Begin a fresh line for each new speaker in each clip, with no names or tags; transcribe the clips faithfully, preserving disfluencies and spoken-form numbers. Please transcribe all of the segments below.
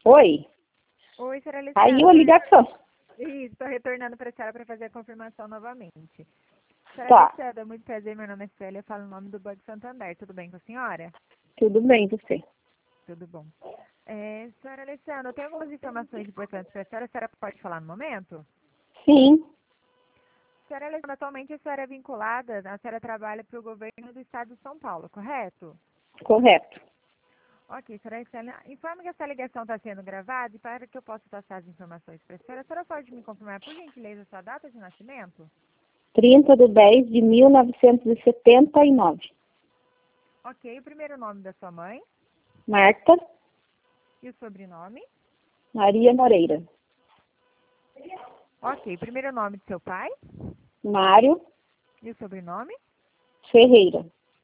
Oi,
Oi, senhora
caiu a
Alessandra.
ligação.
Isso, estou retornando para a senhora para fazer a confirmação novamente. Senhora
Tá,
Alessandra, muito prazer, meu nome é Célia, eu falo o nome do Banco Santander. Tudo bem com a senhora?
tudo bem, você?
Tudo bom. É, senhora Alessandra, eu tenho algumas informações importantes para a senhora. A senhora pode falar no momento?
Sim,
Senhora Alessandra, atualmente a senhora é vinculada, a senhora trabalha para o governo do estado de São Paulo, correto?
correto.
Ok, senhora Alessandra, informe que essa ligação está sendo gravada e para que eu possa passar as informações para a senhora, a senhora pode me confirmar, por gentileza, a sua data de nascimento?
trinta de dez de mil novecentos e setenta e nove.
Ok, o primeiro nome da sua mãe
Marta
e o sobrenome?
Maria Moreira.
Ok, primeiro nome do seu pai
Mário
e o sobrenome?
Ferreira.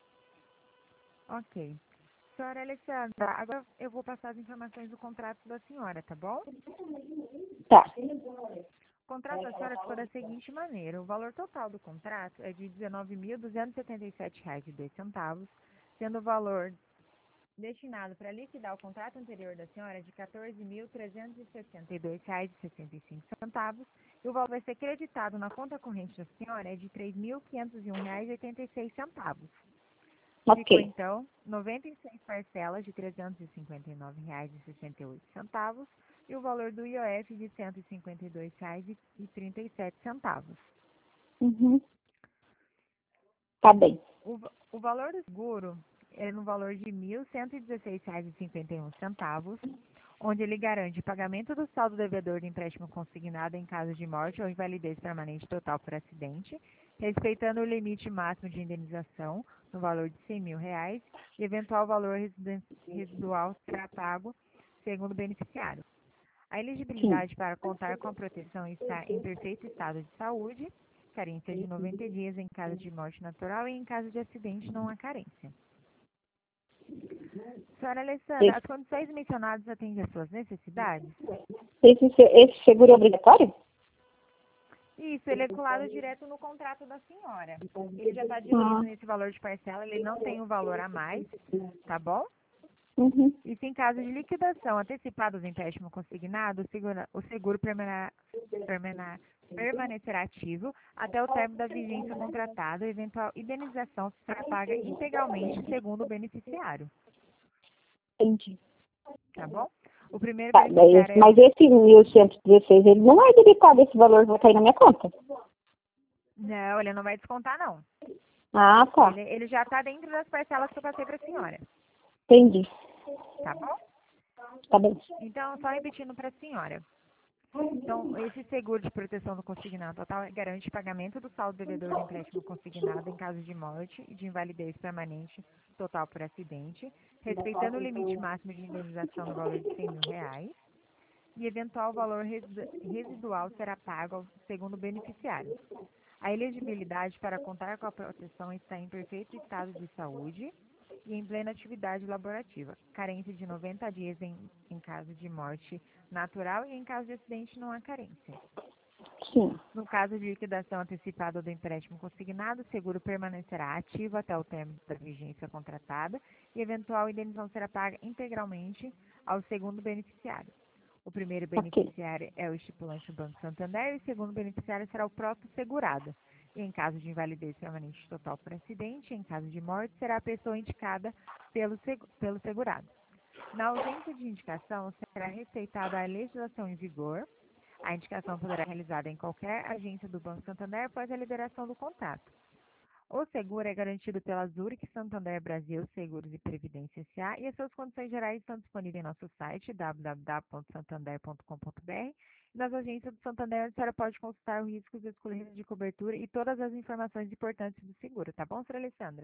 Ok. Senhora Alessandra, agora eu vou passar as informações do contrato da senhora, tá bom?
Tá,
O contrato da senhora ficou da seguinte maneira: o valor total do contrato é de dezenove mil duzentos e setenta e sete reais e dois centavos, sendo o valor destinado para liquidar o contrato anterior da senhora de quatorze mil trezentos e sessenta e dois reais e sessenta e cinco centavos, e o valor vai ser creditado na conta corrente da senhora é de três mil quinhentos e um reais e oitenta e seis centavos. Ficou,
ok.
então, noventa e seis parcelas de trezentos e cinquenta e nove reais e sessenta e oito centavos e o valor do I O F de cento e cinquenta e dois reais e trinta e sete centavos.
Uhum. Tá bem.
O, va- o valor do seguro é no valor de mil cento e dezesseis reais e cinquenta e um centavos, onde ele garante o pagamento do saldo devedor do empréstimo consignado em caso de morte ou invalidez permanente total por acidente, respeitando o limite máximo de indenização no valor de cem mil reais e eventual valor residen- residual será pago segundo o beneficiário. A
Sim.
elegibilidade para contar com a proteção está em perfeito estado de saúde, carência de noventa dias em caso de morte natural e em caso de acidente não há carência. Senhora Alessandra,
Esse,
as condições mencionadas atendem às suas necessidades?
esse, se- esse seguro é obrigatório?
Isso, ele é colado direto no contrato da senhora. Ele já está
Ah,
diluído nesse valor de parcela, ele não tem um valor a mais, tá bom?
uhum.
E se em caso de liquidação antecipada do empréstimo consignado, o seguro, o seguro permanará, permanará, permanecerá ativo até o término da vigência contratada e eventual indenização será paga integralmente segundo o beneficiário,
Entendi.
tá bom? O primeiro
Tá, daí, esse-
beneficiário é o...
mas esse mil cento e dezesseis, ele não é debitado, esse valor vai cair na minha conta.
Não, ele não vai descontar, não.
Ah, tá.
Ele, ele já está dentro das parcelas que eu passei para a senhora,
Entendi.
tá bom?
Tá bem.
Então, só repetindo para a senhora. Então, esse seguro de proteção do consignado total garante pagamento do saldo devedor do empréstimo consignado em caso de morte e de invalidez permanente total por acidente, respeitando o limite máximo de indenização no valor de cem mil reais, e eventual valor residu- residual será pago ao segundo beneficiário. A elegibilidade para contar com a proteção está em perfeito estado de saúde e em plena atividade laborativa. Carência de noventa dias em, em caso de morte natural e em caso de acidente não há carência.
Sim.
No caso de liquidação antecipada do empréstimo consignado, o seguro permanecerá ativo até o término da vigência contratada e eventual indenização será paga integralmente ao segundo beneficiário. O primeiro
Ok.
beneficiário é o estipulante do Banco Santander e o segundo beneficiário será o próprio segurado. E em caso de invalidez permanente total por acidente, em caso de morte, será a pessoa indicada pelo, seg- pelo segurado. Na ausência de indicação, será respeitada a legislação em vigor. A indicação poderá ser realizada em qualquer agência do Banco Santander após a liberação do contrato. O seguro é garantido pela Zurich Santander Brasil Seguros e Previdência S A e as suas condições gerais estão disponíveis em nosso site w w w ponto santander ponto com ponto b r. Nas agências do Santander, a senhora pode consultar os riscos e excluídos de cobertura e todas as informações importantes do seguro, tá bom, senhora Alessandra?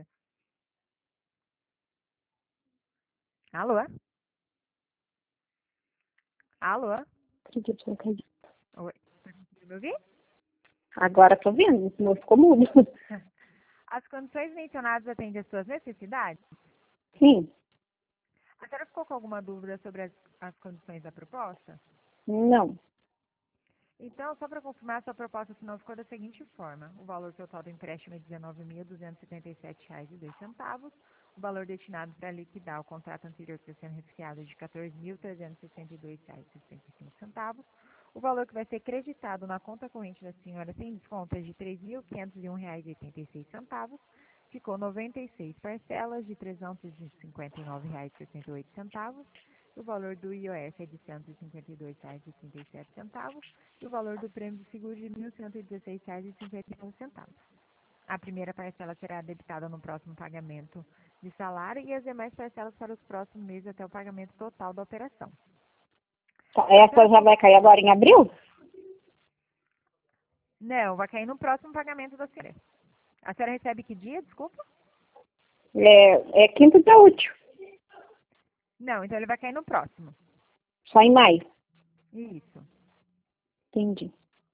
Alô? Alô?
Acredito que eu caí.
Oi? Tá conseguindo me ouvir?
Agora tô vendo, não ficou mudo.
As condições mencionadas atendem às suas necessidades?
Sim.
A senhora ficou com alguma dúvida sobre as, as condições da proposta?
Não.
Então, só para confirmar, sua proposta final ficou da seguinte forma: o valor total do empréstimo é dezenove mil duzentos e setenta e sete reais e dois centavos, O valor destinado para liquidar o contrato anterior que está sendo resfriado é de quatorze mil trezentos e sessenta e dois reais e sessenta e cinco centavos. O valor que vai ser creditado na conta corrente da senhora sem desconto é de três mil quinhentos e um reais e oitenta e seis centavos. Ficou noventa e seis parcelas de trezentos e cinquenta e nove reais e sessenta e oito centavos. O valor do I O S é de cento e cinquenta e dois reais e trinta e sete centavos. E o valor do prêmio de seguro de mil cento e dezesseis reais e cinquenta e nove centavos. A primeira parcela será debitada no próximo pagamento de salário e as demais parcelas para os próximos meses até o pagamento total da operação.
Tá, essa já vai cair agora em abril?
Não, vai cair no próximo pagamento da senhora. A senhora recebe que dia, desculpa?
É, é quinto dia útil.
Não, então ele vai cair no próximo.
Só em maio.
Isso.
Entendi.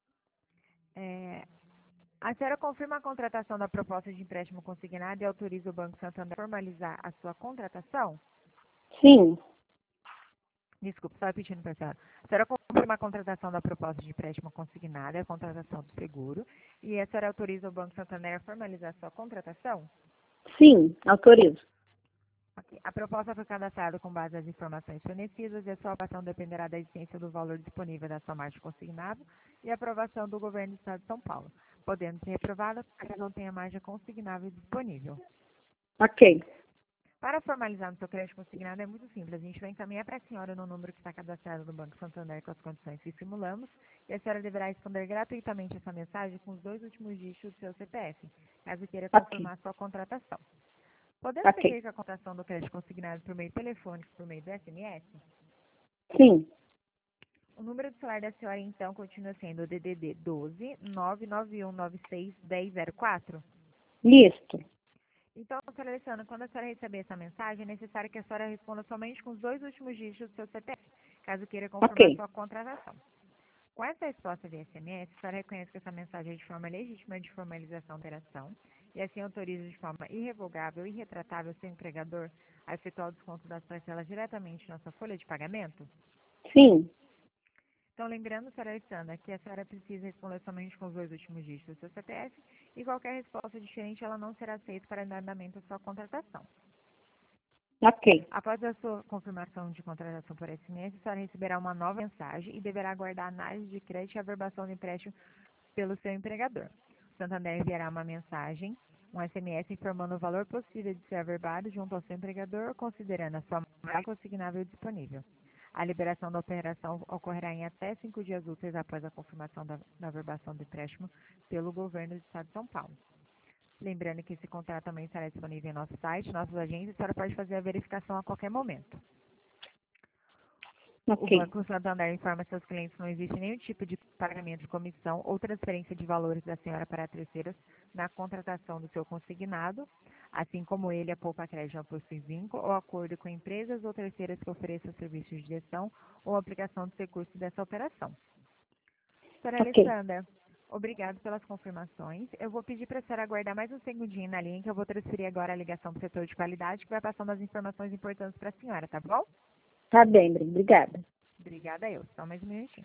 É, a senhora confirma a contratação da proposta de empréstimo consignado e autoriza o Banco Santander a formalizar a sua contratação?
Sim.
Desculpa, estava pedindo para a senhora. A senhora confirma a contratação da proposta de empréstimo consignado e a contratação do seguro. E a senhora autoriza o Banco Santander a formalizar a sua contratação?
Sim, autorizo.
Okay. A proposta foi cadastrada com base nas informações fornecidas e a sua aprovação dependerá da existência do valor disponível da sua margem consignado e a aprovação do Governo do Estado de São Paulo, podendo ser reprovada caso não tenha margem consignável disponível.
Ok.
Para formalizar no seu crédito consignado é muito simples. A gente vai encaminhar para a senhora no número que está cadastrado no Banco Santander com as condições que simulamos e a senhora deverá responder gratuitamente essa mensagem com os dois últimos dígitos do seu C P F, caso queira confirmar
Ok.
sua contratação. Podemos
Ok.
seguir com a contratação do crédito consignado por meio telefônico por meio do S M S?
Sim.
O número do celular da senhora, então, continua sendo o D D D doze, nove nove um nove seis, um zero zero quatro?
Listo.
Então, senhora Alessandra, quando a senhora receber essa mensagem, é necessário que a senhora responda somente com os dois últimos dígitos do seu C P F, caso queira confirmar
Ok.
sua contratação. Com essa resposta via S M S, a senhora reconhece que essa mensagem é de forma legítima de formalização da operação e assim autoriza de forma irrevogável e retratável seu empregador a efetuar o desconto das parcelas diretamente na sua folha de pagamento?
Sim.
Então, lembrando, senhora Alessandra, que a senhora precisa responder somente com os dois últimos dígitos do seu C P F e qualquer resposta diferente ela não será aceita para dar andamento à sua contratação.
Ok.
Após a sua confirmação de contratação por S M S, a senhora receberá uma nova mensagem e deverá aguardar a análise de crédito e averbação do empréstimo pelo seu empregador. O Santander enviará uma mensagem, um S M S informando o valor possível de ser averbado junto ao seu empregador, considerando a sua margem consignável disponível. A liberação da operação ocorrerá em até cinco dias úteis após a confirmação da, da averbação do empréstimo pelo governo do Estado de São Paulo. Lembrando que esse contrato também estará disponível em nosso site, nossas agências, a senhora pode fazer a verificação a qualquer momento. O
Ok.
Banco Santander informa seus clientes que não existe nenhum tipo de pagamento de comissão ou transferência de valores da senhora para terceiros na contratação do seu consignado, assim como ele, a Poupa Crédito não possui vínculo ou acordo com empresas ou terceiras que ofereçam serviços de gestão ou aplicação dos recursos dessa operação. Senhora
Ok.
Alessandra, obrigado pelas confirmações. Eu vou pedir para a senhora aguardar mais um segundinho na linha, que eu vou transferir agora a ligação para o setor de qualidade, que vai passando as informações importantes para a senhora, tá bom?
Tá bem, Bri. Obrigada.
Obrigada eu. Só mais um minutinho.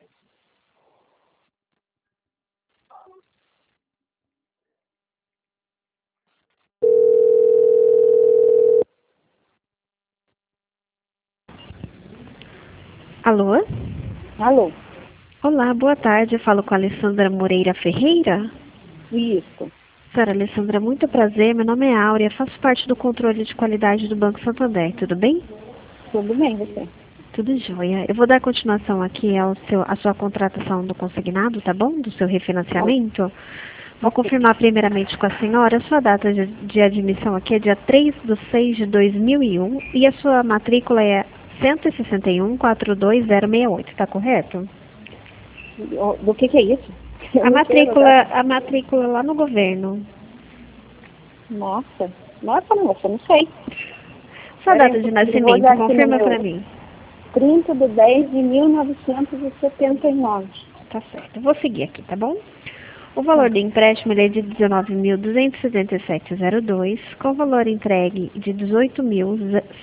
Alô?
Alô?
Olá, boa tarde. Eu falo com a Alessandra Moreira Ferreira.
Isso.
Senhora Alessandra, muito prazer. Meu nome é Áurea. Faço parte do controle de qualidade do Banco Santander. Tudo bem?
Tudo bem, você?
Tudo jóia. Eu vou dar continuação aqui ao seu, à sua contratação do consignado, tá bom? Do seu refinanciamento. Vou confirmar primeiramente com a senhora. A sua data de, de admissão aqui é dia três de seis de dois mil e um e a sua matrícula é cento e sessenta e um, quatro dois zero seis oito, tá correto?
Do do que que é isso? Eu
A
não sei,
matrícula,
eu
a matrícula lá no governo.
já- Nossa. Nossa, moça, não sei.
Sua
Peraí,
data de
eu vou
nascimento,
olhar aqui no
confirma
meu
pra mim.
trinta de dez de mil novecentos e setenta e nove.
Tá certo. Eu vou seguir aqui, tá bom? O valor do empréstimo ele é de dezenove mil duzentos e setenta e sete vírgula zero dois, com valor entregue de dezoito mil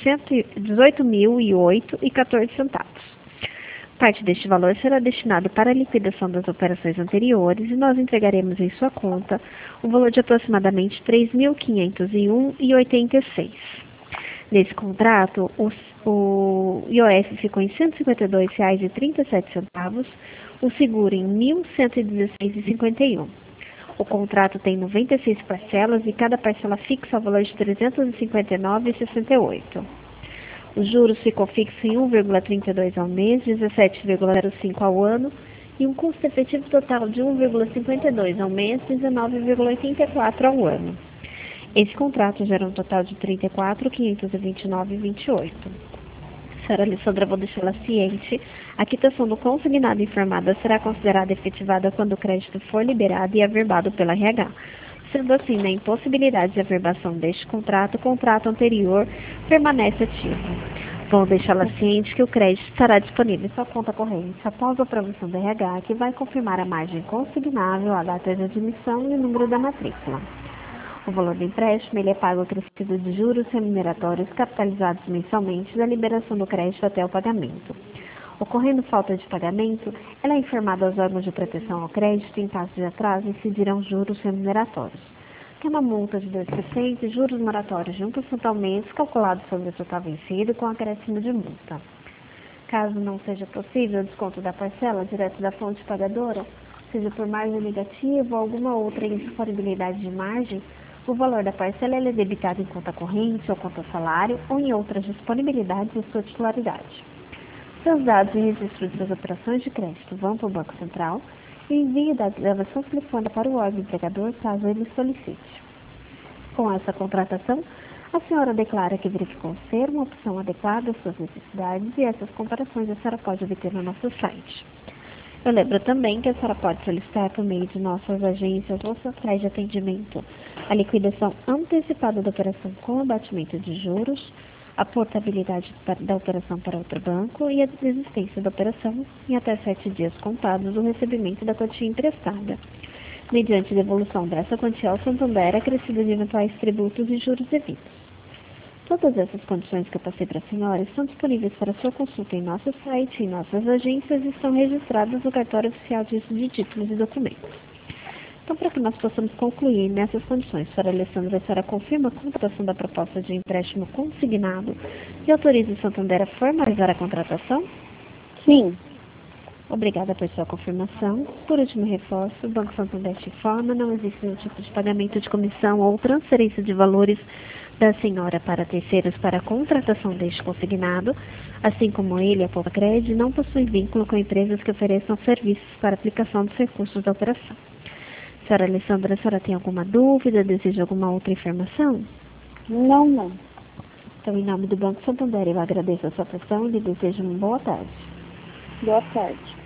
e oito e quatorze centavos. Parte deste valor será destinado para a liquidação das operações anteriores e nós entregaremos em sua conta o valor de aproximadamente três mil quinhentos e um vírgula oitenta e seis. Nesse contrato, o, o I O F ficou em cento e cinquenta e dois reais e trinta e sete centavos, o seguro em mil cento e dezesseis reais e cinquenta e um centavos. O contrato tem noventa e seis parcelas e cada parcela fixa ao valor de trezentos e cinquenta e nove reais e sessenta e oito centavos. Os juros ficou fixo em um vírgula trinta e dois ao mês, dezessete vírgula zero cinco ao ano e um custo efetivo total de um vírgula cinquenta e dois ao mês, dezenove vírgula oitenta e quatro ao ano. Esse contrato gera um total de trinta e quatro mil quinhentos e vinte e nove reais e vinte e oito centavos. Senhora Alessandra, vou deixá-la ciente. A quitação do consignado informada será considerada efetivada quando o crédito for liberado e averbado pela R H. Sendo assim, na impossibilidade de averbação deste contrato, o contrato anterior permanece ativo. Vou deixá-la ciente que o crédito estará disponível em sua conta corrente após a aprovação do R H, que vai confirmar a margem consignável, a data de admissão e o número da matrícula. O valor do empréstimo ele é pago acrescido de juros remuneratórios capitalizados mensalmente da liberação do crédito até o pagamento. Ocorrendo falta de pagamento, ela é informada aos órgãos de proteção ao crédito e, em caso de atraso, incidirão juros remuneratórios, que é uma multa de dois por cento e juros moratórios de um por cento ao mês, calculados sobre o total vencido com acréscimo de multa. Caso não seja possível o desconto da parcela direto da fonte pagadora, seja por margem negativa ou alguma outra indisponibilidade de margem, o valor da parcela é debitado em conta corrente ou conta salário ou em outras disponibilidades de sua titularidade. Seus dados e registro de suas operações de crédito vão para o Banco Central e envie da gravação telefônica para o órgão empregador caso ele solicite. Com essa contratação, a senhora declara que verificou ser uma opção adequada às suas necessidades e essas comparações a senhora pode obter no nosso site. Eu lembro também que a senhora pode solicitar por meio de nossas agências ou centrais de atendimento a liquidação antecipada da operação com abatimento de juros, a portabilidade da operação para outro banco e a desistência da operação em até sete dias contados do recebimento da quantia emprestada, mediante devolução dessa quantia ao Santander acrescida de eventuais tributos e juros devidos. Todas essas condições que eu passei para a senhora estão disponíveis para sua consulta em nosso site e em nossas agências e estão registradas no cartório oficial de de títulos e documentos. Então, para que nós possamos concluir nessas condições, senhora Alessandra, a senhora confirma a contratação da proposta de empréstimo consignado e autoriza o Santander a formalizar a contratação?
Sim.
Obrigada por sua confirmação. Por último reforço, o Banco Santander te informa, não existe nenhum tipo de pagamento de comissão ou transferência de valores da senhora para terceiros para a contratação deste consignado, assim como ele, a Poupa Cred, não possui vínculo com empresas que ofereçam serviços para aplicação dos recursos da operação. Senhora Alessandra, a senhora tem alguma dúvida, deseja alguma outra informação?
Não, não.
Então, em nome do Banco Santander, eu agradeço a sua atenção e lhe desejo uma boa tarde.
Boa tarde.